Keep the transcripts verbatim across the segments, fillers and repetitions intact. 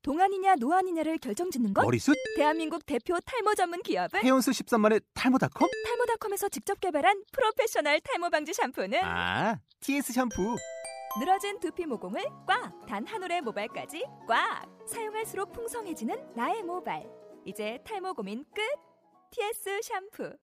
동안이냐 노안이냐를 결정짓는 것? 머리숱? 대한민국 대표 탈모 전문 기업은? 해온수 십삼만의 탈모닷컴? 탈모닷컴에서 직접 개발한 프로페셔널 탈모 방지 샴푸는? 아, 티에스 샴푸! 늘어진 두피 모공을 꽉! 단 한 올의 모발까지 꽉! 사용할수록 풍성해지는 나의 모발. 이제 탈모 고민 끝! 티에스 샴푸.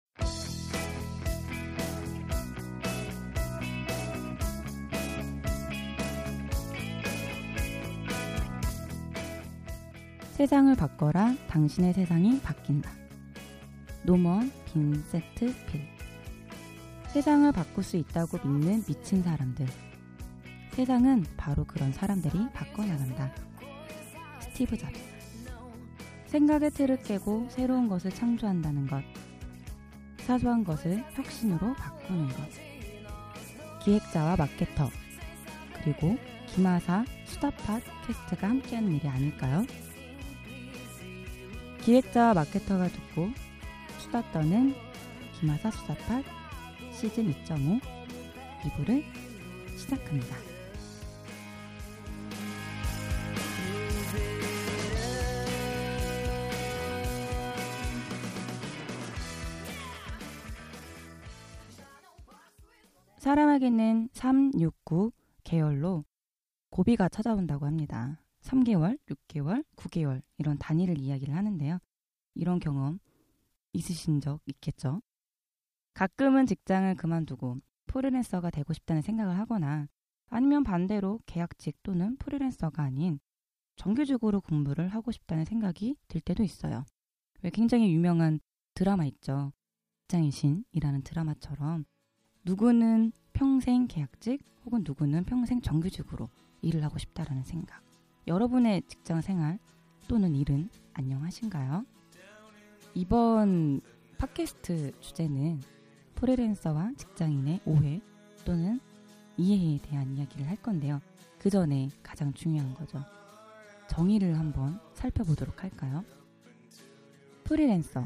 세상을 바꿔라. 당신의 세상이 바뀐다. 노먼 빈세트 필. 세상을 바꿀 수 있다고 믿는 미친 사람들. 세상은 바로 그런 사람들이 바꿔나간다. 스티브 잡스. 생각의 틀을 깨고 새로운 것을 창조한다는 것. 사소한 것을 혁신으로 바꾸는 것. 기획자와 마케터, 그리고 김하사 수다팟 캐스트가 함께하는 일이 아닐까요? 기획자와 마케터가 듣고 수다 떠는 김하사 수다팟 시즌 이 점 오 이 부를 시작합니다. 사람에게는 삼, 육, 구 계열로 고비가 찾아온다고 합니다. 삼 개월, 육 개월, 구 개월 이런 단위를 이야기를 하는데요. 이런 경험 있으신 적 있겠죠? 가끔은 직장을 그만두고 프리랜서가 되고 싶다는 생각을 하거나 아니면 반대로 계약직 또는 프리랜서가 아닌 정규직으로 공부를 하고 싶다는 생각이 들 때도 있어요. 왜 굉장히 유명한 드라마 있죠. 직장의 신이라는 드라마처럼 누구는 평생 계약직 혹은 누구는 평생 정규직으로 일을 하고 싶다라는 생각. 여러분의 직장 생활 또는 일은 안녕하신가요? 이번 팟캐스트 주제는 프리랜서와 직장인의 오해 또는 이해에 대한 이야기를 할 건데요. 그 전에 가장 중요한 거죠. 정의를 한번 살펴보도록 할까요? 프리랜서.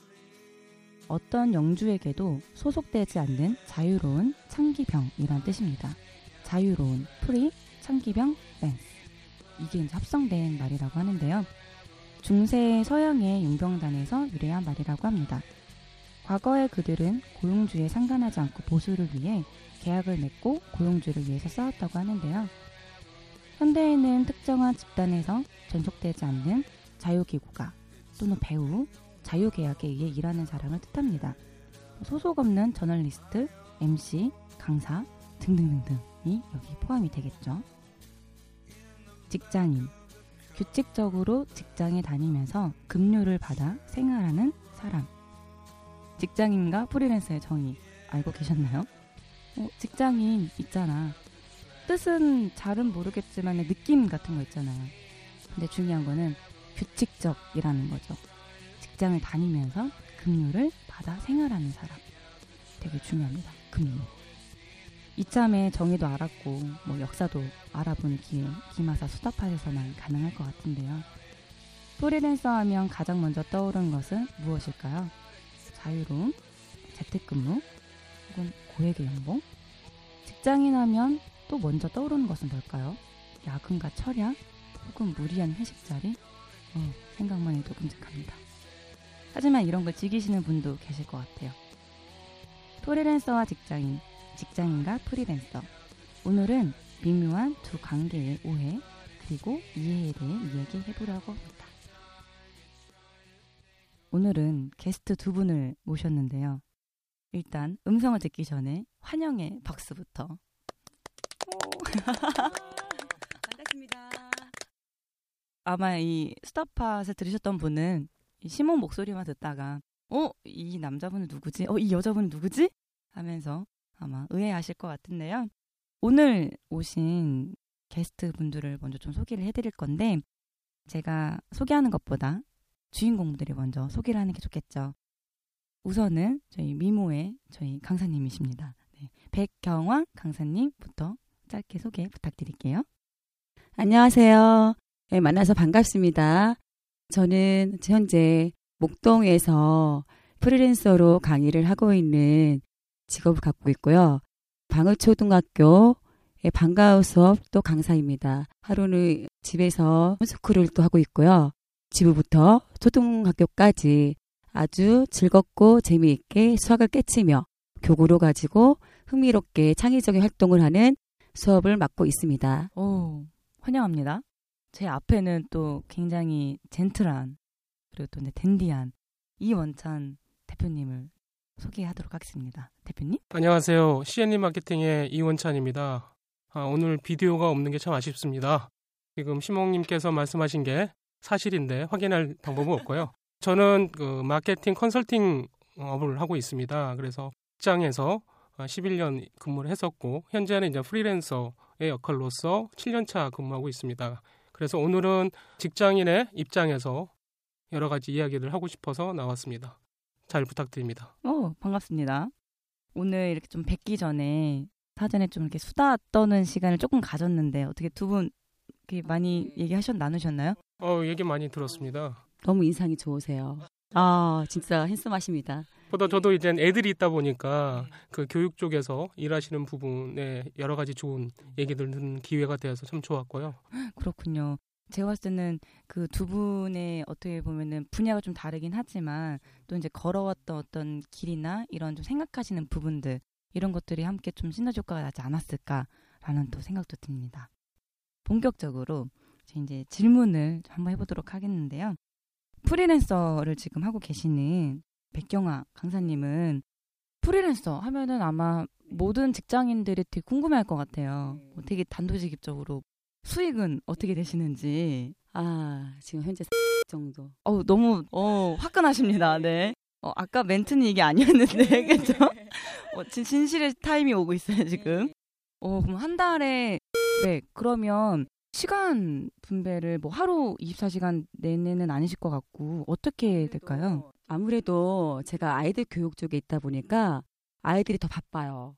어떤 영주에게도 소속되지 않는 자유로운 창기병이란 뜻입니다. 자유로운 프리, 창기병, 랜스. 이게 이제 합성된 말이라고 하는데요. 중세 서양의 용병단에서 유래한 말이라고 합니다. 과거에 그들은 고용주에 상관하지 않고 보수를 위해 계약을 맺고 고용주를 위해서 싸웠다고 하는데요. 현대에는 특정한 집단에서 전속되지 않는 자유기구가 또는 배우, 자유계약에 의해 일하는 사람을 뜻합니다. 소속 없는 저널리스트, 엠씨, 강사 등등등등이 여기 포함이 되겠죠. 직장인. 규칙적으로 직장에 다니면서 급료를 받아 생활하는 사람. 직장인과 프리랜서의 정의 알고 계셨나요? 어, 직장인 있잖아. 뜻은 잘은 모르겠지만 느낌 같은 거 있잖아요. 근데 중요한 거는 규칙적이라는 거죠. 직장을 다니면서 급료를 받아 생활하는 사람. 되게 중요합니다. 급료. 이참에 정의도 알았고 뭐 역사도 알아보는 기회 김하사 수다팟에서만 가능할 것 같은데요. 프리랜서 하면 가장 먼저 떠오르는 것은 무엇일까요? 자유로움, 재택근무, 혹은 고액의 연봉? 직장인 하면 또 먼저 떠오르는 것은 뭘까요? 야근과 철야, 혹은 무리한 회식 자리? 어, 생각만 해도 끔찍합니다. 하지만 이런 걸 즐기시는 분도 계실 것 같아요. 프리랜서와 직장인, 직장인과 프리랜서. 오늘은 미묘한 두 관계의 오해 그리고 이해에 대해 이야기해보려고 합니다. 오늘은 게스트 두 분을 모셨는데요. 일단 음성을 듣기 전에 환영의 박수부터. 반갑습니다. 아마 이 스타팟을 들으셨던 분은 이 시몬 목소리만 듣다가 어? 이 남자분은 누구지? 어? 이 여자분은 누구지? 하면서 아마 의아하실 것 같은데요. 오늘 오신 게스트 분들을 먼저 좀 소개를 해드릴 건데 제가 소개하는 것보다 주인공들이 먼저 소개를 하는 게 좋겠죠. 우선은 저희 미모의 저희 강사님이십니다. 네, 백경화 강사님부터 짧게 소개 부탁드릴게요. 안녕하세요. 네, 만나서 반갑습니다. 저는 현재 목동에서 프리랜서로 강의를 하고 있는 직업을 갖고 있고요. 방울초등학교 예, 방과후 수업 또 강사입니다. 하루는 집에서 홈스쿨을 또 하고 있고요. 지부부터 초등학교까지 아주 즐겁고 재미있게 수학을 깨치며 교구로 가지고 흥미롭게 창의적인 활동을 하는 수업을 맡고 있습니다. 오, 환영합니다. 제 앞에는 또 굉장히 젠틀한 그리고 또 네, 댄디한 이원찬 대표님을 소개하도록 하겠습니다. 대표님? 안녕하세요. 씨엔이 마케팅의 이원찬입니다. 아, 오늘 비디오가 없는 게 참 아쉽습니다. 지금 심홍님께서 말씀하신 게 사실인데 확인할 방법은 없고요. 저는 그 마케팅 컨설팅 업을 하고 있습니다. 그래서 직장에서 십일 년 근무를 했었고 현재는 이제 프리랜서의 역할로서 칠 년 차 근무하고 있습니다. 그래서 오늘은 직장인의 입장에서 여러 가지 이야기를 하고 싶어서 나왔습니다. 잘 부탁드립니다. 오, 반갑습니다. 오늘 이렇게 좀 뵙기 전에 사전에 좀 이렇게 수다 떠는 시간을 조금 가졌는데 어떻게 두 분 이렇게 많이 얘기하셨 나누셨나요? 어, 얘기 많이 들었습니다. 너무 인상이 좋으세요. 아, 진짜 핸섬하십니다. 보다 저도 이제 애들이 있다 보니까 그 교육 쪽에서 일하시는 부분에 여러 가지 좋은 얘기들 듣는 기회가 되어서 참 좋았고요. 그렇군요. 제가 봤을 때는 그 두 분의 어떻게 보면은 분야가 좀 다르긴 하지만 또 이제 걸어왔던 어떤 길이나 이런 좀 생각하시는 부분들 이런 것들이 함께 좀 시너지 효과가 나지 않았을까라는 또 생각도 듭니다. 본격적으로 이제 질문을 한번 해보도록 하겠는데요. 프리랜서를 지금 하고 계시는 백경아 강사님은 프리랜서 하면은 아마 모든 직장인들이 되게 궁금해할 것 같아요. 뭐 되게 단도직입적으로 수익은 어떻게 되시는지. 아, 지금 현재 정도. 어, 너무 어, 화끈하십니다. 네. 어, 아까 멘트는 이게 아니었는데, 그죠? 어, 진, 진실의 타임이 오고 있어요, 지금. 어, 그럼 한 달에, 네, 그러면 시간 분배를 뭐 하루 이십사 시간 내내는 아니실 것 같고, 어떻게 될까요? 아무래도 제가 아이들 교육 쪽에 있다 보니까 아이들이 더 바빠요.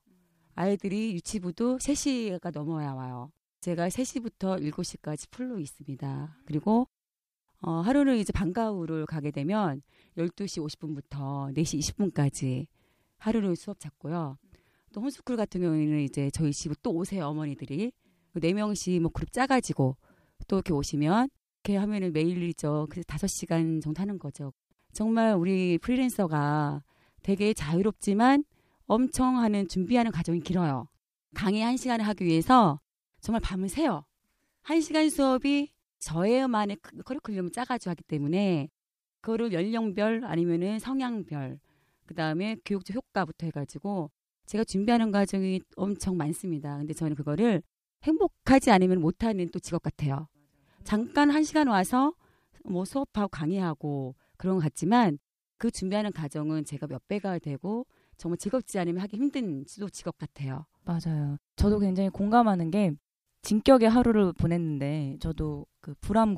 아이들이 유치부도 세 시가 넘어야 와요. 제가 세 시부터 일곱 시까지 풀로 있습니다. 그리고 어, 하루는 이제 방과후를 가게 되면 열두 시 오십 분부터 네 시 이십 분까지 하루는 수업 잡고요. 또 홈스쿨 같은 경우에는 이제 저희 집으로 또 오세요, 어머니들이. 네 명씩 뭐 그룹 짜가지고 또 이렇게 오시면 이렇게 하면은 매일이죠. 그래서 다섯 시간 정도 하는 거죠. 정말 우리 프리랜서가 되게 자유롭지만 엄청 하는 준비하는 과정이 길어요. 강의 한 시간을 하기 위해서 정말 밤을 새요. 한 시간 수업이 저의만의 커리큘럼을 짜가지고 하기 때문에 그거를 연령별 아니면은 성향별 그 다음에 교육적 효과부터 해가지고 제가 준비하는 과정이 엄청 많습니다. 근데 저는 그거를 행복하지 않으면 못하는 또 직업 같아요. 잠깐 한 시간 와서 뭐 수업하고 강의하고 그런 것 같지만 그 준비하는 과정은 제가 몇 배가 되고 정말 즐겁지 않으면 하기 힘든 직업 같아요. 맞아요. 저도 굉장히 공감하는 게 진격의 하루를 보냈는데 저도 그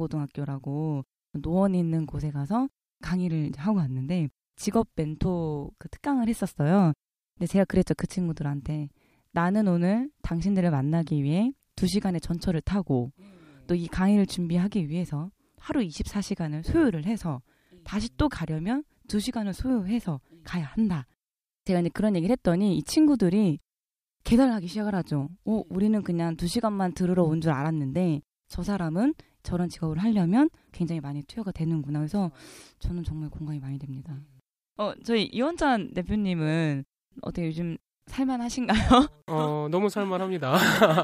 불암고등학교라고 노원이 있는 곳에 가서 강의를 하고 왔는데 직업 멘토 그 특강을 했었어요. 근데 제가 그랬죠. 그 친구들한테 나는 오늘 당신들을 만나기 위해 두 시간의 전철을 타고 또 이 강의를 준비하기 위해서 하루 이십사 시간을 소요를 해서 다시 또 가려면 두 시간을 소요해서 가야 한다. 제가 이제 그런 얘기를 했더니 이 친구들이 계산하기 시작을 하죠. 어, 우리는 그냥 두 시간만 들으러 온 줄 알았는데 저 사람은 저런 직업을 하려면 굉장히 많이 투여가 되는구나. 그래서 저는 정말 공감이 많이 됩니다. 어, 저희 이원찬 대표님은 어떻게 요즘 살만하신가요? 어, 너무 살만합니다.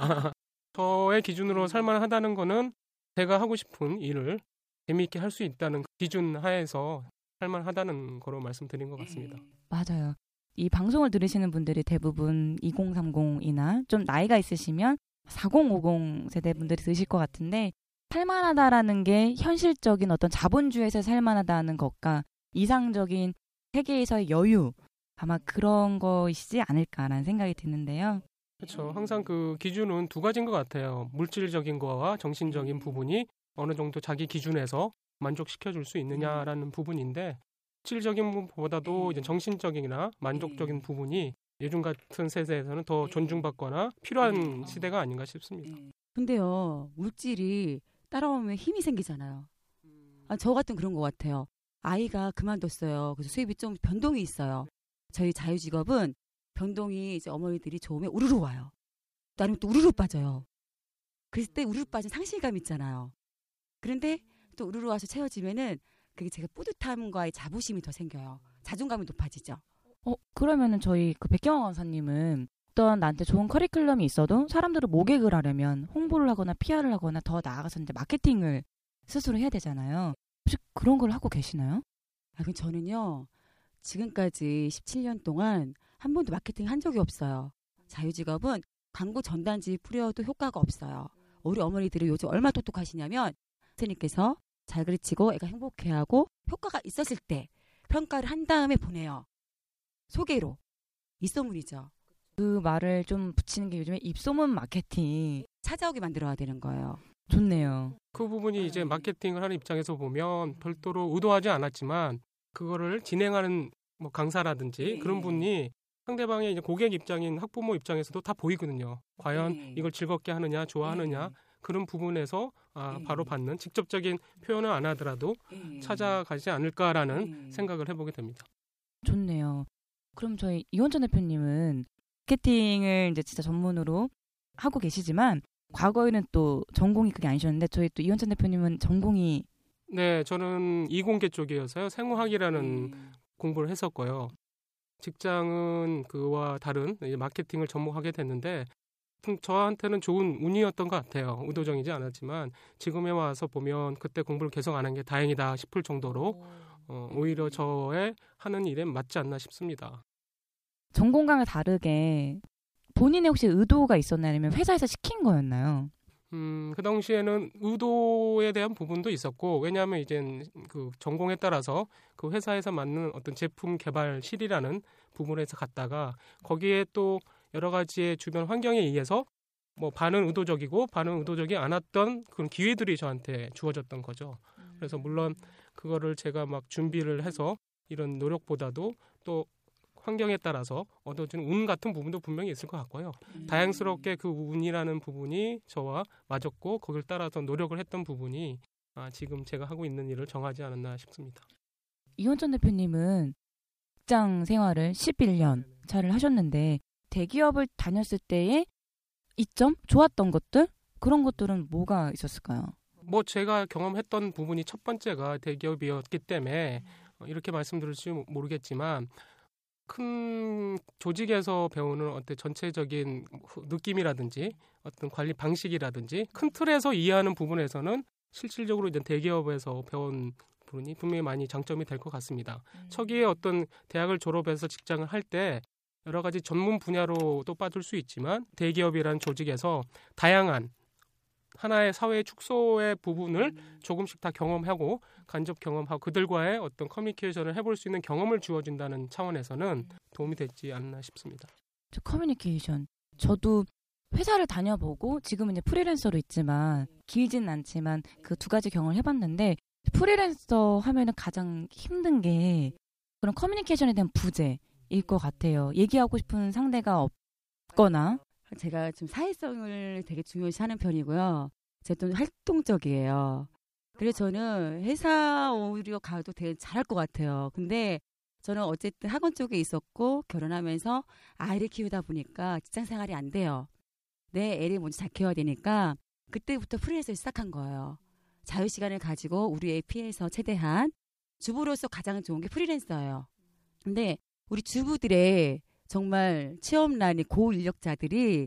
저의 기준으로 살만하다는 거는 제가 하고 싶은 일을 재미있게 할 수 있다는 기준 하에서 살만하다는 거로 말씀드린 것 같습니다. 맞아요. 이 방송을 들으시는 분들이 대부분 이공삼공이나 좀 나이가 있으시면 사공오공 세대 분들이 들으실 것 같은데 살만하다라는 게 현실적인 어떤 자본주의에서 살만하다는 것과 이상적인 세계에서의 여유 아마 그런 것이지 않을까라는 생각이 드는데요. 그렇죠. 항상 그 기준은 두 가지인 것 같아요. 물질적인 거와 정신적인 부분이 어느 정도 자기 기준에서 만족시켜줄 수 있느냐라는 부분인데 물질적인 부분보다도 이제 정신적이나 만족적인 부분이 요즘 같은 세대에서는 더 존중받거나 필요한 시대가 아닌가 싶습니다. 근데요, 물질이 따라오면 힘이 생기잖아요. 아, 저 같은 그런 것 같아요. 아이가 그만뒀어요. 그래서 수입이 좀 변동이 있어요. 저희 자유직업은 변동이 이제 어머니들이 좋으면 우르르 와요. 나름 또 우르르 빠져요. 그랬을 때 우르르 빠진 상실감 있잖아요. 그런데 또 우르르 와서 채워지면은 그게 제가 뿌듯함과의 자부심이 더 생겨요. 자존감이 높아지죠. 어, 그러면은 저희 그 백경화 강사님은 어떤 나한테 좋은 커리큘럼이 있어도 사람들을 모객을 하려면 홍보를 하거나 피아르을 하거나 더 나아가서 이제 마케팅을 스스로 해야 되잖아요. 혹시 그런 걸 하고 계시나요? 아, 그럼 저는요. 지금까지 십칠 년 동안 한 번도 마케팅 한 적이 없어요. 자유직업은 광고 전단지 뿌려도 효과가 없어요. 우리 어머니들이 요즘 얼마나 똑똑하시냐면 선생님께서 잘 가르치고 애가 행복해하고 효과가 있었을 때 평가를 한 다음에 보내요. 소개로. 입소문이죠. 그 말을 좀 붙이는 게 요즘에 입소문 마케팅. 찾아오게 만들어야 되는 거예요. 좋네요. 그 부분이 이제 마케팅을 하는 입장에서 보면 별도로 의도하지 않았지만 그거를 진행하는 뭐 강사라든지 네. 그런 분이 상대방의 이제 고객 입장인 학부모 입장에서도 다 보이거든요. 과연 네. 이걸 즐겁게 하느냐, 좋아하느냐 네. 그런 부분에서 아, 네. 바로 받는 직접적인 표현을 안 하더라도 네. 찾아가지 않을까라는 네. 생각을 해보게 됩니다. 좋네요. 그럼 저희 이원천 대표님은 마케팅을 이제 진짜 전문으로 하고 계시지만 과거에는 또 전공이 그게 아니셨는데 저희 또 이원천 대표님은 전공이 네, 저는 이공계 쪽이어서요. 생화학이라는 네. 공부를 했었고요. 직장은 그와 다른 이제 마케팅을 접목하게 됐는데 좀 저한테는 좋은 운이었던 것 같아요. 의도적이지 않았지만 지금에 와서 보면 그때 공부를 계속 안 한 게 다행이다 싶을 정도로 어, 오히려 저의 하는 일에 맞지 않나 싶습니다. 전공과는 다르게 본인의 혹시 의도가 있었나요? 아니면 회사에서 시킨 거였나요? 음, 그 당시에는 의도에 대한 부분도 있었고 왜냐하면 이제 그 전공에 따라서 그 회사에서 맞는 어떤 제품 개발실이라는 부분에서 갔다가 거기에 또 여러 가지의 주변 환경에 의해서 뭐 반은 의도적이고 반은 의도적이 않았던 그런 기회들이 저한테 주어졌던 거죠. 그래서 물론 그거를 제가 막 준비를 해서 이런 노력보다도 또 환경에 따라서 얻어진 운 같은 부분도 분명히 있을 것 같고요. 음. 다행스럽게 그 운이라는 부분이 저와 맞았고 거기를 따라서 노력을 했던 부분이 아, 지금 제가 하고 있는 일을 정하지 않았나 싶습니다. 이원천 대표님은 직장 생활을 십일 년 차를 하셨는데 대기업을 다녔을 때의 이점? 좋았던 것들? 그런 것들은 뭐가 있었을까요? 뭐 제가 경험했던 부분이 첫 번째가 대기업이었기 때문에 이렇게 말씀드릴지 모르겠지만 큰 조직에서 배우는 어떤 전체적인 느낌이라든지 어떤 관리 방식이라든지 큰 틀에서 이해하는 부분에서는 실질적으로 이제 대기업에서 배운 부분이 분명히 많이 장점이 될 것 같습니다. 음. 초기에 어떤 대학을 졸업해서 직장을 할 때 여러 가지 전문 분야로도 빠질 수 있지만 대기업이라는 조직에서 다양한 하나의 사회 축소의 부분을 조금씩 다 경험하고 간접 경험하고 그들과의 어떤 커뮤니케이션을 해볼 수 있는 경험을 주어준다는 차원에서는 도움이 됐지 않나 싶습니다. 저 커뮤니케이션. 저도 회사를 다녀보고 지금은 이제 프리랜서로 있지만 길진 않지만 그 두 가지 경험을 해봤는데 프리랜서 하면은 가장 힘든 게 그런 커뮤니케이션에 대한 부재일 것 같아요. 얘기하고 싶은 상대가 없거나 제가 좀 사회성을 되게 중요시 하는 편이고요. 제가 또 활동적이에요. 그래서 저는 회사 오히려 가도 되게 잘할 것 같아요. 근데 저는 어쨌든 학원 쪽에 있었고 결혼하면서 아이를 키우다 보니까 직장 생활이 안 돼요. 내 애를 먼저 잘 키워야 되니까 그때부터 프리랜서를 시작한 거예요. 자유시간을 가지고 우리 애 피해서 최대한 주부로서 가장 좋은 게 프리랜서예요. 근데 우리 주부들의 정말 취업난이 고인력자들이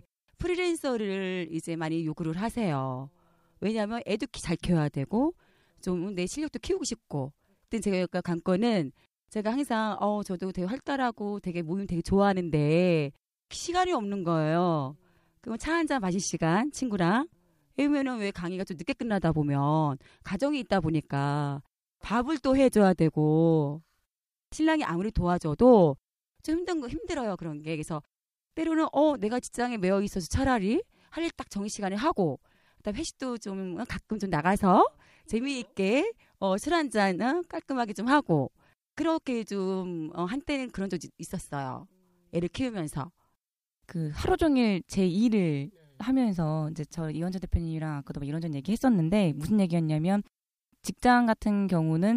프리랜서를 이제 많이 요구를 하세요. 왜냐하면 애도 잘 키워야 되고 좀 내 실력도 키우고 싶고. 근데 제가 관건은 제가 항상 어 저도 되게 활달하고 되게 모임 되게 좋아하는데 시간이 없는 거예요. 그러면 차 한잔 마실 시간 친구랑 왜냐면은 왜 강의가 좀 늦게 끝나다 보면 가정이 있다 보니까 밥을 또 해줘야 되고 신랑이 아무리 도와줘도 좀 힘든 거 힘들어요 그런 게. 그래서 때로는 어 내가 직장에 매여 있어서 차라리 할 일 딱 정해 시간에 하고 그다음 회식도 좀 가끔 좀 나가서 재미있게 어, 술 한 잔 어, 깔끔하게 좀 하고 그렇게 좀 어, 한때는 그런 적이 있었어요. 애를 키우면서 그 하루 종일 제 일을 하면서 이제 저 이원재 대표님이랑 아까도 막 이런저런 얘기했었는데 무슨 얘기였냐면 직장 같은 경우는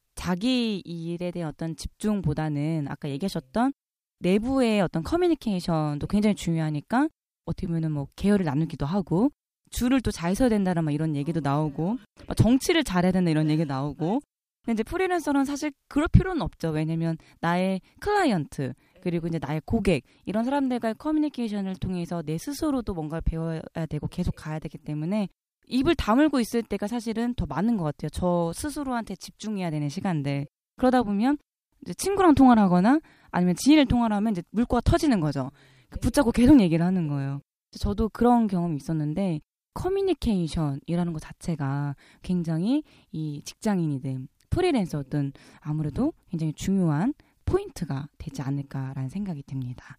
자기 일에 대한 어떤 집중보다는 아까 얘기하셨던 내부의 어떤 커뮤니케이션도 굉장히 중요하니까 어떻게 보면은 뭐 계열을 나누기도 하고 줄을 또 잘 서야 된다는 막 이런 얘기도 나오고 막 정치를 잘해야 된다 이런 얘기 나오고 근데 이제 프리랜서는 사실 그럴 필요는 없죠. 왜냐면 나의 클라이언트 그리고 이제 나의 고객 이런 사람들과의 커뮤니케이션을 통해서 내 스스로도 뭔가를 배워야 되고 계속 가야 되기 때문에 입을 다물고 있을 때가 사실은 더 많은 것 같아요. 저 스스로한테 집중해야 되는 시간들. 그러다 보면 이제 친구랑 통화를 하거나 아니면 지인을 통화를 하면 이제 물꼬가 터지는 거죠. 붙잡고 계속 얘기를 하는 거예요. 저도 그런 경험이 있었는데 커뮤니케이션이라는 것 자체가 굉장히 이 직장인이든 프리랜서든 아무래도 굉장히 중요한 포인트가 되지 않을까라는 생각이 듭니다.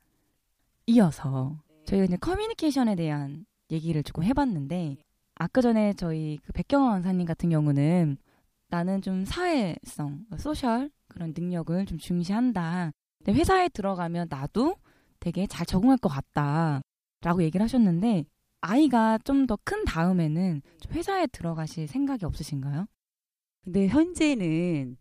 이어서 저희가 이제 커뮤니케이션에 대한 얘기를 조금 해봤는데 아까 전에 저희 그 백경원 원사님 같은 경우는 나는 좀 사회성, 소셜 그런 능력을 좀 중시한다. 근데 회사에 들어가면 나도 되게 잘 적응할 것 같다라고 얘기를 하셨는데 아이가 좀 더 큰 다음에는 좀 회사에 들어가실 생각이 없으신가요? 근데 현재는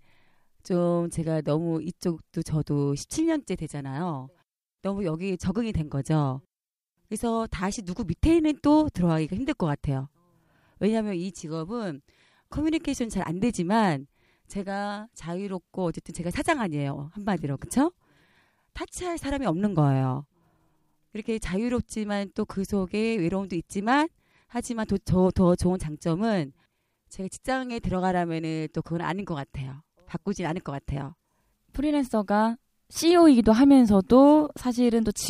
좀 제가 너무 이쪽도 저도 십칠 년째 되잖아요. 너무 여기 적응이 된 거죠. 그래서 다시 누구 밑에는 또 들어가기가 힘들 것 같아요. 왜냐하면 이 직업은 커뮤니케이션 잘 안 되지만 제가 자유롭고 어쨌든 제가 사장 아니에요. 한마디로. 그렇죠? 타치할 사람이 없는 거예요. 이렇게 자유롭지만 또 그 속에 외로움도 있지만 하지만 더, 더, 더 좋은 장점은 제가 직장에 들어가라면은 또 그건 아닌 것 같아요. 바꾸진 않을 것 같아요. 프리랜서가 씨이오이기도 하면서도 사실은 또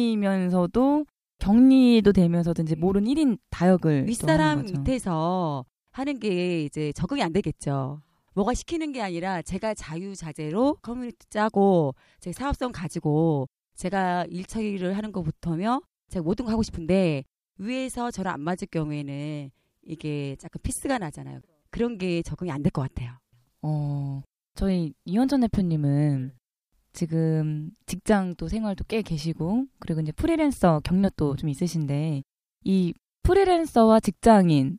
직원이면서도 격리도 되면서도 이제 모르는 일 인 다역을 윗사람 밑에서 하는 게 이제 적응이 안 되겠죠. 뭐가 시키는 게 아니라 제가 자유자재로 커뮤니티 짜고 제 사업성 가지고 제가 일 처리를 하는 것부터며 제가 모든 거 하고 싶은데 위에서 저랑 안 맞을 경우에는 이게 약간 피스가 나잖아요. 그런 게 적응이 안 될 것 같아요. 어, 저희 이원전 대표님은 지금 직장도 생활도 꽤 계시고 그리고 이제 프리랜서 경력도 좀 있으신데 이 프리랜서와 직장인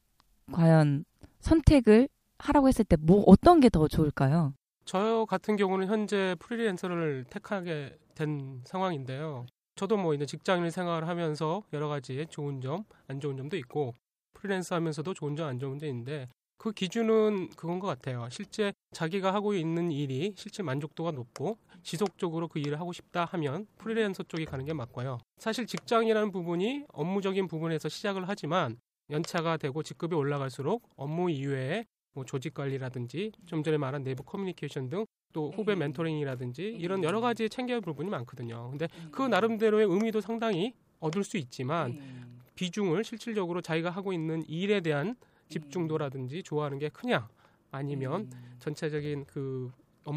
과연 선택을 하라고 했을 때 뭐 어떤 게 더 좋을까요? 저 같은 경우는 현재 프리랜서를 택하게 된 상황인데요. 저도 뭐 이제 직장인 생활을 하면서 여러 가지 좋은 점, 안 좋은 점도 있고 프리랜서 하면서도 좋은 점, 안 좋은 점도 있는데 그 기준은 그건 것 같아요. 실제 자기가 하고 있는 일이 실제 만족도가 높고 지속적으로 그 일을 하고 싶다 하면 프리랜서 쪽이 가는 게 맞고요. 사실 직장이라는 부분이 업무적인 부분에서 시작을 하지만 연차가 되고 직급이 올라갈수록 업무 이외에 뭐 조직 관리라든지 좀 전에 말한 내부 커뮤니케이션 등 또 후배 멘토링이라든지 이런 여러 가지 챙겨야 할 부분이 많거든요. 근데 그 나름대로의 의미도 상당히 얻을 수 있지만 비중을 실질적으로 자기가 하고 있는 일에 대한 집중도라든지 좋아하는 게 크냐 아니면 전체적인 그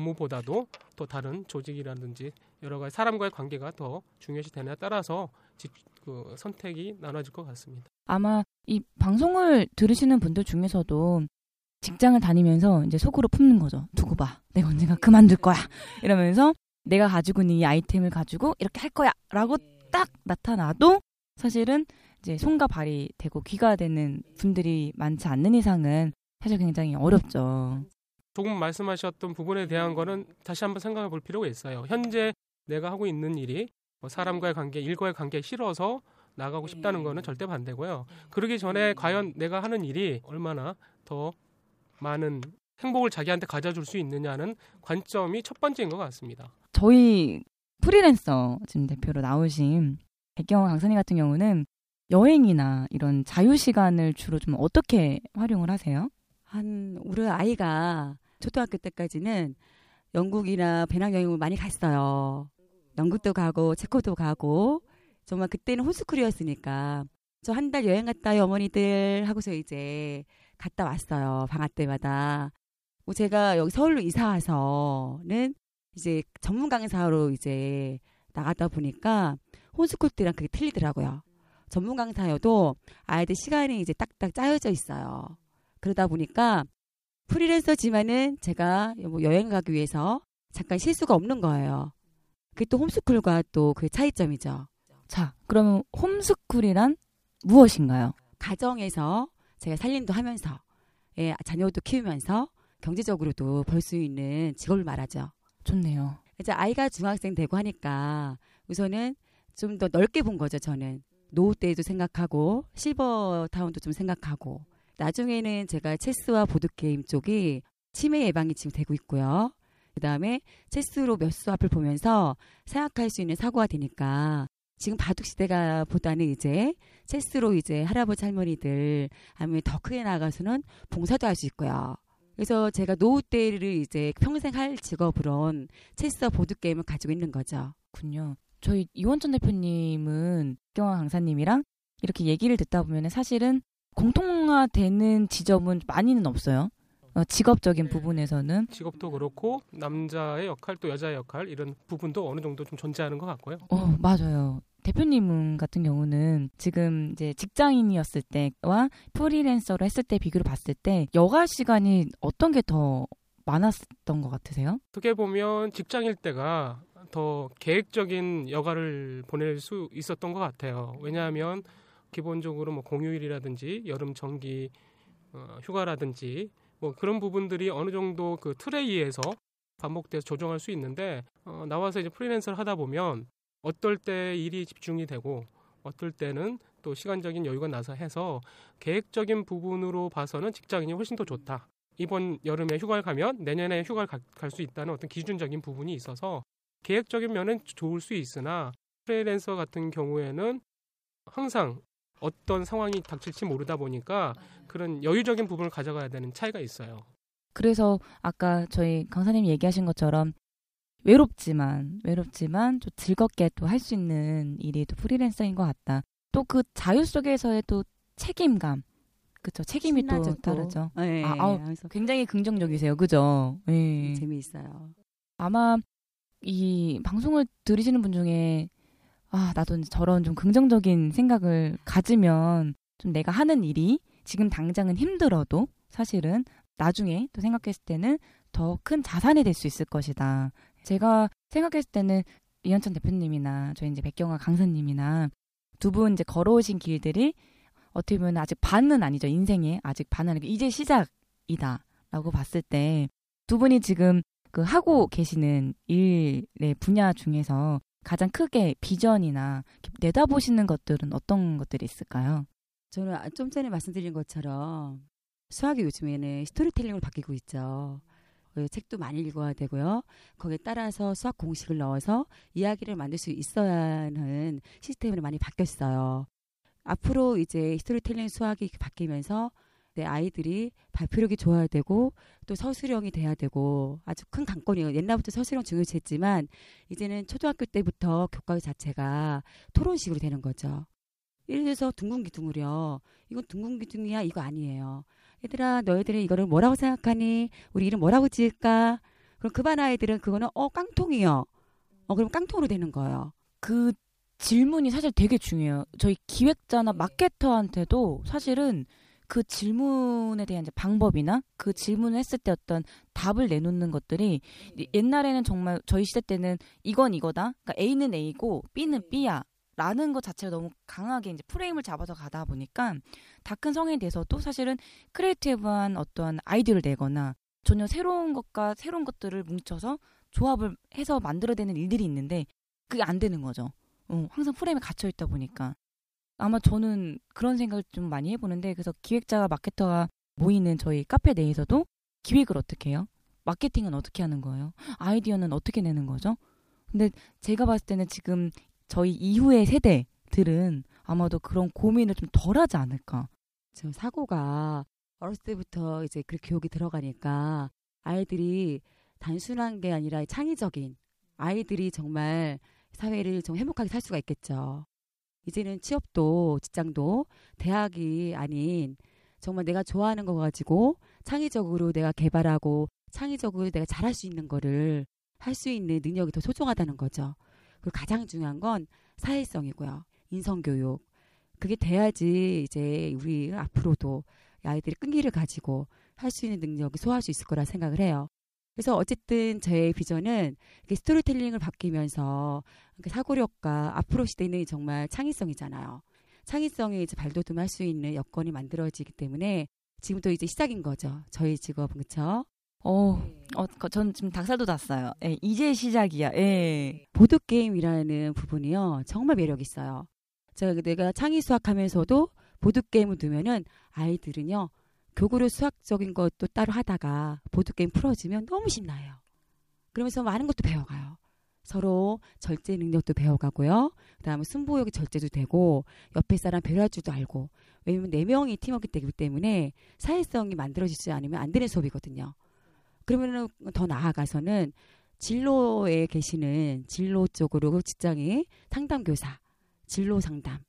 업무보다도 또 다른 조직이라든지 여러 가지 사람과의 관계가 더 중요시 되냐에 따라서 집, 그 선택이 나눠질 것 같습니다. 아마 이 방송을 들으시는 분들 중에서도 직장을 다니면서 이제 속으로 품는 거죠. 두고 봐. 내가 언젠가 그만둘 거야. 이러면서 내가 가지고 있는 이 아이템을 가지고 이렇게 할 거야. 라고 딱 나타나도 사실은 이제 손과 발이 되고 귀가 되는 분들이 많지 않는 이상은 사실 굉장히 어렵죠. 조금 말씀하셨던 부분에 대한 거는 다시 한번 생각해 볼 필요가 있어요. 현재 내가 하고 있는 일이 뭐 사람과의 관계, 일과의 관계에 싫어서 나가고 싶다는 거는 절대 반대고요. 그러기 전에 과연 내가 하는 일이 얼마나 더 많은 행복을 자기한테 가져줄 수 있느냐는 관점이 첫 번째인 것 같습니다. 저희 프리랜서 지금 대표로 나오신 백경원 강사님 같은 경우는 여행이나 이런 자유시간을 주로 좀 어떻게 활용을 하세요? 한 우리 아이가 초등학교 때까지는 영국이나 배낭여행을 많이 갔어요. 영국도 가고 체코도 가고 정말 그때는 홈스쿨이었으니까 저 한 달 여행 갔다 와요 어머니들 하고서 이제 갔다 왔어요. 방학 때마다. 제가 여기 서울로 이사 와서는 이제 전문 강사로 이제 나가다 보니까 홈스쿨 때랑 그게 틀리더라고요. 전문 강사여도 아이들 시간이 이제 딱딱 짜여져 있어요. 그러다 보니까 프리랜서지만은 제가 뭐 여행 가기 위해서 잠깐 쉴 수가 없는 거예요. 그게 또 홈스쿨과 또 그 차이점이죠. 자, 그러면 홈스쿨이란 무엇인가요? 가정에서 제가 살림도 하면서 예, 자녀도 키우면서 경제적으로도 벌 수 있는 직업을 말하죠. 좋네요. 이제 아이가 중학생 되고 하니까 우선은 좀 더 넓게 본 거죠. 저는 노후 때도 생각하고 실버 타운도 좀 생각하고 나중에는 제가 체스와 보드게임 쪽이 치매 예방이 지금 되고 있고요. 그다음에 체스로 몇 수 앞을 보면서 생각할 수 있는 사고가 되니까 지금 바둑 시대가 보다는 이제 체스로 이제 할아버지 할머니들 아니면 더 크게 나가서는 봉사도 할 수 있고요. 그래서 제가 노후 때를 이제 평생 할 직업으론 체스와 보드게임을 가지고 있는 거죠. 군요. 저희 이원천 대표님은 박경화 강사님이랑 이렇게 얘기를 듣다 보면 사실은 공통화되는 지점은 많이는 없어요. 어, 직업적인 네. 부분에서는. 직업도 그렇고 남자의 역할 또 여자의 역할 이런 부분도 어느 정도 좀 존재하는 것 같고요. 어, 맞아요. 대표님 같은 경우는 지금 이제 직장인이었을 때와 프리랜서로 했을 때 비교를 봤을 때 여가 시간이 어떤 게 더 많았던 것 같으세요? 어떻게 보면 직장일 때가 더 계획적인 여가를 보낼 수 있었던 것 같아요. 왜냐하면 기본적으로 뭐 공휴일이라든지 여름 정기 어, 휴가라든지 뭐 그런 부분들이 어느 정도 그 틀에 의해서 반복돼서 조정할 수 있는데 어, 나와서 이제 프리랜서를 하다 보면 어떨 때 일이 집중이 되고 어떨 때는 또 시간적인 여유가 나서 해서 계획적인 부분으로 봐서는 직장인이 훨씬 더 좋다. 이번 여름에 휴가를 가면 내년에 휴가를 갈 수 있다는 어떤 기준적인 부분이 있어서 계획적인 면은 좋을 수 있으나 프리랜서 같은 경우에는 항상 어떤 상황이 닥칠지 모르다 보니까 그런 여유적인 부분을 가져가야 되는 차이가 있어요. 그래서 아까 저희 강사님이 얘기하신 것처럼 외롭지만 외롭지만 좀 즐겁게 또 할 수 있는 일이 또 프리랜서인 것 같다. 또 그 자유 속에서의 또 책임감, 그렇죠. 책임이 또 신나죠, 또. 다르죠. 네, 아, 아우, 그래서 굉장히 긍정적이세요, 그죠? 네. 재미있어요. 아마 이 방송을 들으시는 분 중에 아 나도 저런 좀 긍정적인 생각을 가지면 좀 내가 하는 일이 지금 당장은 힘들어도 사실은 나중에 또 생각했을 때는 더 큰 자산이 될 수 있을 것이다. 제가 생각했을 때는 이현천 대표님이나 저희 이제 백경화 강사님이나 두 분 이제 걸어오신 길들이 어떻게 보면 아직 반은 아니죠. 인생의 아직 반은 아니고 이제 시작이다라고 봤을 때 두 분이 지금 그 하고 계시는 일의 분야 중에서 가장 크게 비전이나 내다보시는 것들은 어떤 것들이 있을까요? 저는 좀 전에 말씀드린 것처럼 수학이 요즘에는 스토리텔링으로 바뀌고 있죠. 책도 많이 읽어야 되고요. 거기에 따라서 수학 공식을 넣어서 이야기를 만들 수 있어야 하는 시스템으로 많이 바뀌었어요. 앞으로 이제 스토리텔링 수학이 바뀌면서 내 아이들이 발표력이 좋아야 되고 또 서술형이 돼야 되고 아주 큰 관건이에요. 옛날부터 서술형 중요시했지만 이제는 초등학교 때부터 교과 자체가 토론식으로 되는 거죠. 예를 들어서 둥근기둥으려 이건 둥근기둥이야 이거 아니에요. 얘들아 너희들은 이거를 뭐라고 생각하니? 우리 이름 뭐라고 지을까? 그럼 그 반 아이들은 그거는 어 깡통이요. 어 그럼 깡통으로 되는 거예요. 그 질문이 사실 되게 중요해요. 저희 기획자나 마케터한테도 사실은 그 질문에 대한 이제 방법이나 그 질문을 했을 때 어떤 답을 내놓는 것들이 옛날에는 정말 저희 시대 때는 이건 이거다. 그러니까 A는 A고 B는 B야. 라는 것 자체가 너무 강하게 이제 프레임을 잡아서 가다 보니까 다 큰 성인이 돼서도 사실은 크리에이티브한 어떤 아이디어를 내거나 전혀 새로운 것과 새로운 것들을 뭉쳐서 조합을 해서 만들어내는 일들이 있는데 그게 안 되는 거죠. 어, 항상 프레임에 갇혀 있다 보니까. 아마 저는 그런 생각을 좀 많이 해보는데 그래서 기획자와 마케터가 모이는 저희 카페 내에서도 기획을 어떻게 해요? 마케팅은 어떻게 하는 거예요? 아이디어는 어떻게 내는 거죠? 근데 제가 봤을 때는 지금 저희 이후의 세대들은 아마도 그런 고민을 좀 덜하지 않을까. 저 사고가 어렸을 때부터 이제 그 교육이 들어가니까 아이들이 단순한 게 아니라 창의적인 아이들이 정말 사회를 좀 행복하게 살 수가 있겠죠. 이제는 취업도 직장도 대학이 아닌 정말 내가 좋아하는 거 가지고 창의적으로 내가 개발하고 창의적으로 내가 잘할 수 있는 거를 할 수 있는 능력이 더 소중하다는 거죠. 그리고 가장 중요한 건 사회성이고요. 인성교육. 그게 돼야지 이제 우리 앞으로도 아이들이 끈기를 가지고 할 수 있는 능력이 소화할 수 있을 거라 생각을 해요. 그래서 어쨌든 저의 비전은 스토리텔링을 바뀌면서 사고력과 앞으로 시대는 정말 창의성이잖아요. 창의성이 이제 발돋움할 수 있는 여건이 만들어지기 때문에 지금도 이제 시작인 거죠. 저희 직업은 그렇죠. 어, 어, 전 지금 닭살 돋았어요. 예, 이제 시작이야. 예. 보드게임이라는 부분이요. 정말 매력 있어요. 제가 내가 창의 수학하면서도 보드게임을 두면은 아이들은요. 교구로 수학적인 것도 따로 하다가 보드게임 풀어지면 너무 신나요. 그러면서 많은 것도 배워가요. 서로 절제 능력도 배워가고요. 그다음에 승부욕의 절제도 되고 옆에 사람 배려할 줄도 알고. 왜냐면 네 명이 팀워크 되기 때문에 사회성이 만들어지지 않으면 안 되는 수업이거든요. 그러면은 더 나아가서는 진로에 계시는 진로 쪽으로 직장인 상담교사, 진로 상담,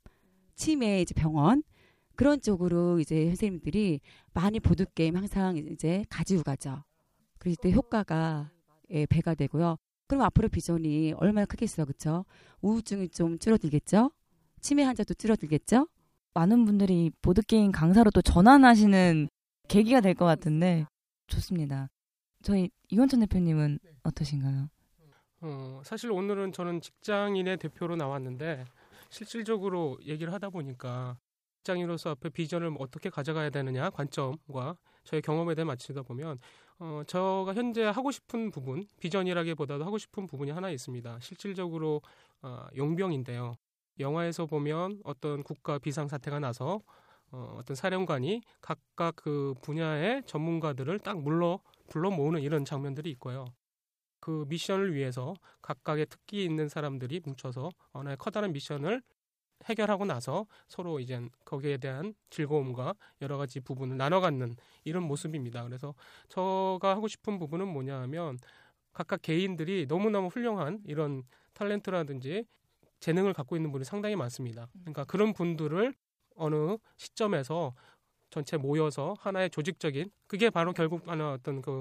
치매 이제 병원 그런 쪽으로 이제 선생님들이 많이 보드게임 항상 이제 가지고 가죠. 그럴 때 효과가 예, 배가 되고요. 그럼 앞으로 비전이 얼마나 크겠어요. 그렇죠? 우울증이 좀 줄어들겠죠? 치매 환자도 줄어들겠죠? 많은 분들이 보드게임 강사로 또 전환하시는 계기가 될 것 같은데 좋습니다. 저희 이원찬 대표님은 어떠신가요? 어, 사실 오늘은 저는 직장인의 대표로 나왔는데 실질적으로 얘기를 하다 보니까 직장인으로서 앞에 비전을 어떻게 가져가야 되느냐 관점과 저의 경험에 대해 맞추다 보면 어, 저가 현재 하고 싶은 부분, 비전이라기보다도 하고 싶은 부분이 하나 있습니다. 실질적으로 어, 용병인데요. 영화에서 보면 어떤 국가 비상사태가 나서 어, 어떤 사령관이 각각 그 분야의 전문가들을 딱 물러 불러 모으는 이런 장면들이 있고요. 그 미션을 위해서 각각의 특기 있는 사람들이 뭉쳐서 하나의 커다란 미션을 해결하고 나서 서로 이제 거기에 대한 즐거움과 여러 가지 부분을 나눠 갖는 이런 모습입니다. 그래서 제가 하고 싶은 부분은 뭐냐 하면 각각 개인들이 너무너무 훌륭한 이런 탤런트라든지 재능을 갖고 있는 분이 상당히 많습니다. 그러니까 그런 분들을 어느 시점에서 전체 모여서 하나의 조직적인 그게 바로 결국 하나 어떤 그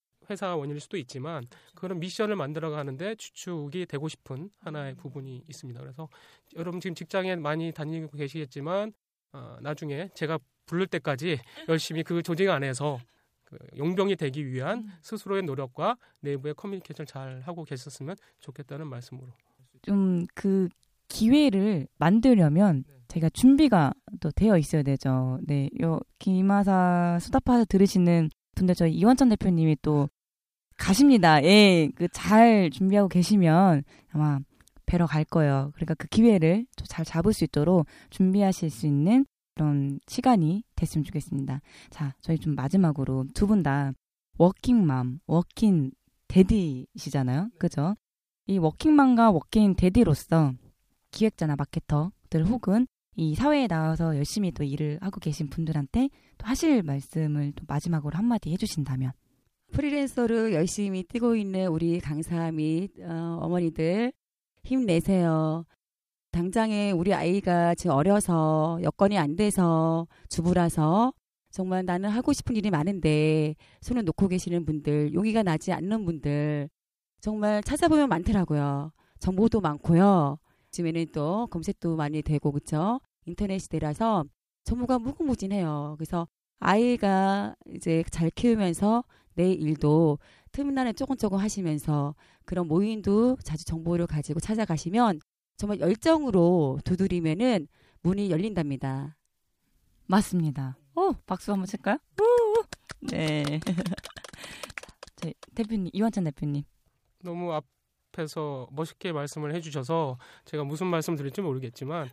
회사 원인일 수도 있지만 그런 미션을 만들어 가는데 주축이 되고 싶은 하나의 부분이 있습니다. 그래서 여러분 지금 직장에 많이 다니고 계시겠지만 어, 나중에 제가 부를 때까지 열심히 그 조직 안에서 그 용병이 되기 위한 스스로의 노력과 내부의 커뮤니케이션을 잘 하고 계셨으면 좋겠다는 말씀으로. 좀 그 기회를 만들려면 제가 준비가 또 되어 있어야 되죠. 네, 요 김하사 수다파 들으시는 분들 저희 이원찬 대표님이 또 가십니다. 예, 그 잘 준비하고 계시면 아마 뵈러 갈 거예요. 그러니까 그 기회를 잘 잡을 수 있도록 준비하실 수 있는 그런 시간이 됐으면 좋겠습니다. 자, 저희 좀 마지막으로 두 분 다 워킹맘, 워킹 데디시잖아요. 그죠? 이 워킹맘과 워킹 데디로서 기획자나 마케터들 혹은 이 사회에 나와서 열심히 또 일을 하고 계신 분들한테 또 하실 말씀을 또 마지막으로 한마디 해주신다면. 프리랜서로 열심히 뛰고 있는 우리 강사 및 어, 어머니들 힘내세요. 당장에 우리 아이가 지금 어려서 여건이 안 돼서 주부라서 정말 나는 하고 싶은 일이 많은데 손을 놓고 계시는 분들, 용기가 나지 않는 분들 정말 찾아보면 많더라고요. 정보도 많고요. 요즘에는 또 검색도 많이 되고 그렇죠. 인터넷 시대라서 정보가 무궁무진해요. 그래서 아이가 이제 잘 키우면서 내 일도 틈난에 조금조금 하시면서 그런 모임도 자주 정보를 가지고 찾아가시면 정말 열정으로 두드리면은 문이 열린답니다. 맞습니다. 오, 박수 한번 칠까요? 우! 네. 저희 대표님, 이원찬 대표님. 너무 앞에서 멋있게 말씀을 해주셔서 제가 무슨 말씀 드릴지 모르겠지만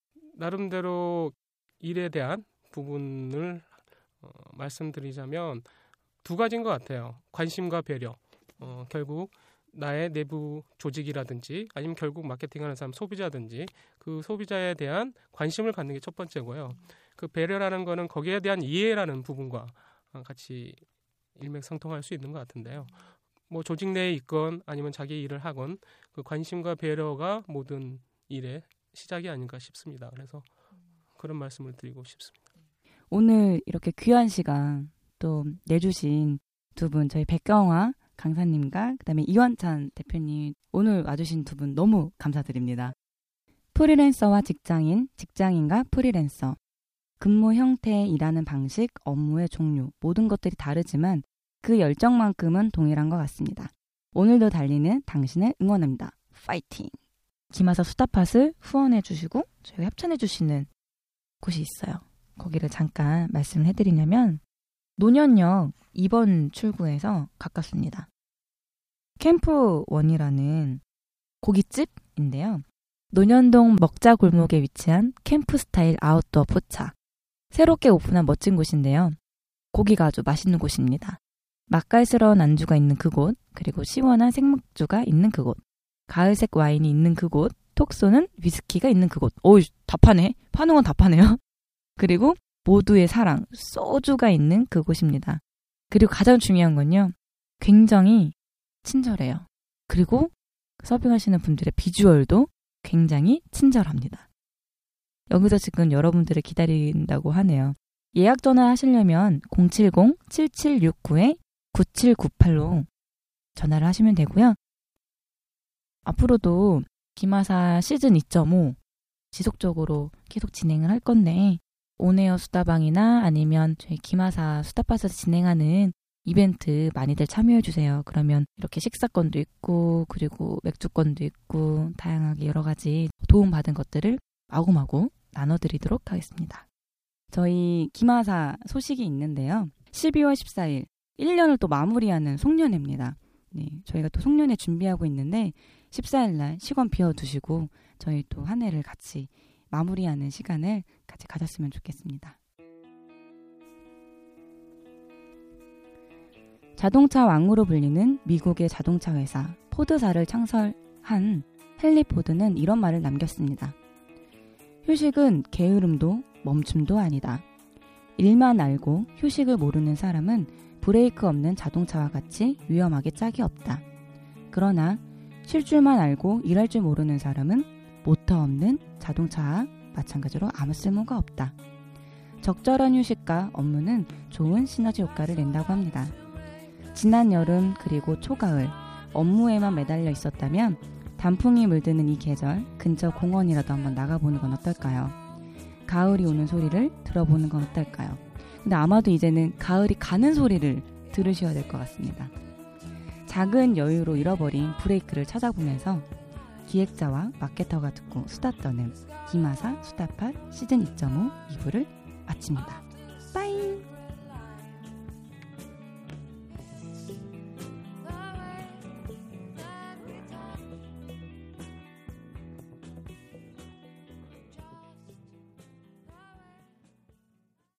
나름대로 일에 대한 부분을 어, 말씀드리자면 두 가지인 것 같아요. 관심과 배려. 어, 결국 나의 내부 조직이라든지 아니면 결국 마케팅하는 사람 소비자든지 그 소비자에 대한 관심을 갖는 게 첫 번째고요. 그 배려라는 거는 거기에 대한 이해라는 부분과 같이 일맥상통할 수 있는 것 같은데요. 뭐 조직 내에 있건 아니면 자기 일을 하건 그 관심과 배려가 모든 일의 시작이 아닌가 싶습니다. 그래서 그런 말씀을 드리고 싶습니다. 오늘 이렇게 귀한 시간 또 내주신 두 분 저희 백경화 강사님과 그다음에 이원찬 대표님 오늘 와주신 두 분 너무 감사드립니다. 프리랜서와 직장인, 직장인과 프리랜서 근무 형태, 일하는 방식, 업무의 종류 모든 것들이 다르지만 그 열정만큼은 동일한 것 같습니다. 오늘도 달리는 당신을 응원합니다. 파이팅! 김하사 수다팟을 후원해 주시고 저희가 협찬해 주시는 곳이 있어요. 거기를 잠깐 말씀을 해드리냐면 노년역 이 번 출구에서 가깝습니다. 캠프원이라는 고깃집인데요. 논현동 먹자 골목에 위치한 캠프 스타일 아웃도어 포차. 새롭게 오픈한 멋진 곳인데요. 고기가 아주 맛있는 곳입니다. 맛깔스러운 안주가 있는 그곳, 그리고 시원한 생맥주가 있는 그곳, 가을색 와인이 있는 그곳, 톡 쏘는 위스키가 있는 그곳. 오이, 다 파네. 파는 건 다 파네요. 그리고 모두의 사랑, 소주가 있는 그곳입니다. 그리고 가장 중요한 건요. 굉장히 친절해요. 그리고 서빙하시는 분들의 비주얼도 굉장히 친절합니다. 여기서 지금 여러분들을 기다린다고 하네요. 예약 전화하시려면 공칠공 칠칠육구 구칠구팔로 전화를 하시면 되고요. 앞으로도 기마사 시즌 이 점 오 지속적으로 계속 진행을 할 건데 온에어 수다방이나 아니면 저희 기마사 수다팟에서 진행하는 이벤트 많이들 참여해주세요. 그러면 이렇게 식사권도 있고 그리고 맥주권도 있고 다양하게 여러 가지 도움받은 것들을 마구마구 나눠드리도록 하겠습니다. 저희 기마사 소식이 있는데요. 십이월 십사일 일 년을 또 마무리하는 송년회입니다. 네, 저희가 또 송년회 준비하고 있는데 십사일날 시간 비워두시고 저희 또 한 해를 같이 마무리하는 시간을 같이 가졌으면 좋겠습니다. 자동차 왕으로 불리는 미국의 자동차 회사 포드사를 창설한 헨리 포드는 이런 말을 남겼습니다. 휴식은 게으름도 멈춤도 아니다. 일만 알고 휴식을 모르는 사람은 브레이크 없는 자동차와 같이 위험하게 짝이 없다. 그러나 쉴 줄만 알고 일할 줄 모르는 사람은 모터 없는 자동차와 마찬가지로 아무 쓸모가 없다. 적절한 휴식과 업무는 좋은 시너지 효과를 낸다고 합니다. 지난 여름 그리고 초가을 업무에만 매달려 있었다면 단풍이 물드는 이 계절 근처 공원이라도 한번 나가보는 건 어떨까요? 가을이 오는 소리를 들어보는 건 어떨까요? 근데 아마도 이제는 가을이 가는 소리를 들으셔야 될 것 같습니다. 작은 여유로 잃어버린 브레이크를 찾아보면서 기획자와 마케터가 듣고 수다 떠는 기마사 수다팟 시즌 이 점 오 이 부를 마칩니다.